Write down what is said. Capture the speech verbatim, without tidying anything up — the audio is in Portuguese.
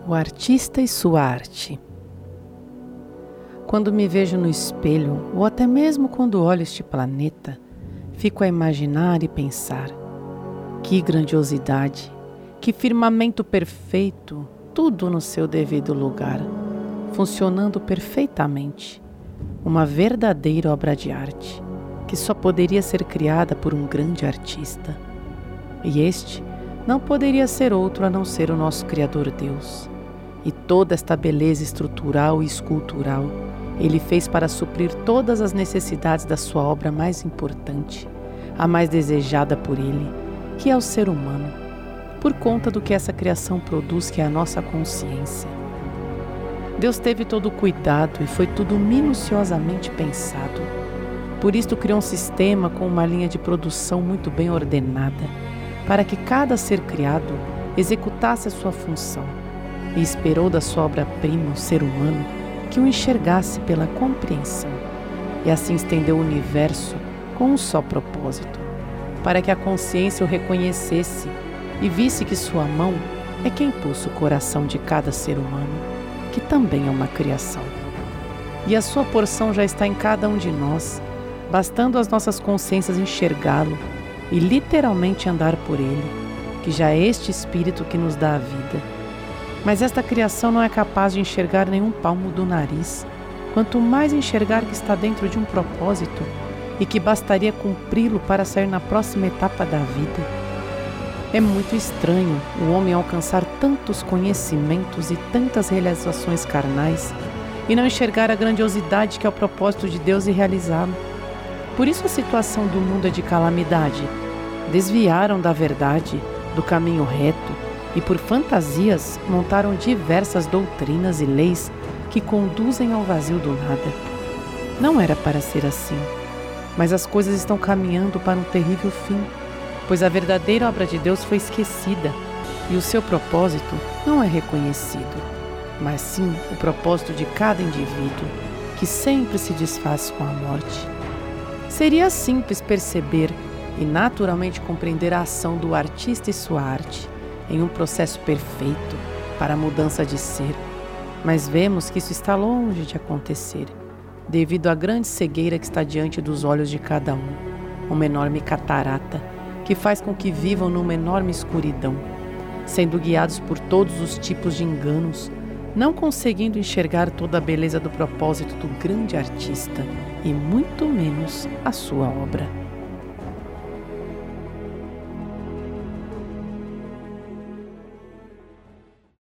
O artista e sua arte. Quando me vejo no espelho, ou até mesmo quando olho este planeta, fico a imaginar e pensar: que grandiosidade, que firmamento perfeito, tudo no seu devido lugar, funcionando perfeitamente. Uma verdadeira obra de arte, que só poderia ser criada por um grande artista. E este não poderia ser outro a não ser o nosso Criador Deus. E toda esta beleza estrutural e escultural Ele fez para suprir todas as necessidades da sua obra mais importante, a mais desejada por Ele, que é o ser humano, por conta do que essa criação produz, que é a nossa consciência. Deus teve todo o cuidado e foi tudo minuciosamente pensado. Por isso criou um sistema com uma linha de produção muito bem ordenada, para que cada ser criado executasse a sua função. E esperou da sua obra-prima, o ser humano, que o enxergasse pela compreensão. E assim estendeu o universo com um só propósito, para que a consciência o reconhecesse e visse que sua mão é quem pulsa o coração de cada ser humano, que também é uma criação. E a sua porção já está em cada um de nós, bastando as nossas consciências enxergá-lo e literalmente andar por ele, que já é este espírito que nos dá a vida. Mas esta criação não é capaz de enxergar nenhum palmo do nariz, quanto mais enxergar que está dentro de um propósito e que bastaria cumpri-lo para sair na próxima etapa da vida. É muito estranho o homem alcançar tantos conhecimentos e tantas realizações carnais e não enxergar a grandiosidade que é o propósito de Deus e realizá-lo. Por isso a situação do mundo é de calamidade. Desviaram da verdade, do caminho reto, e por fantasias montaram diversas doutrinas e leis que conduzem ao vazio do nada. Não era para ser assim, mas as coisas estão caminhando para um terrível fim, pois a verdadeira obra de Deus foi esquecida e o seu propósito não é reconhecido, mas sim o propósito de cada indivíduo, que sempre se desfaz com a morte. Seria simples perceber e naturalmente compreender a ação do artista e sua arte em um processo perfeito para a mudança de ser, mas vemos que isso está longe de acontecer, devido à grande cegueira que está diante dos olhos de cada um, uma enorme catarata que faz com que vivam numa enorme escuridão, sendo guiados por todos os tipos de enganos, não conseguindo enxergar toda a beleza do propósito do grande artista e muito menos a sua obra.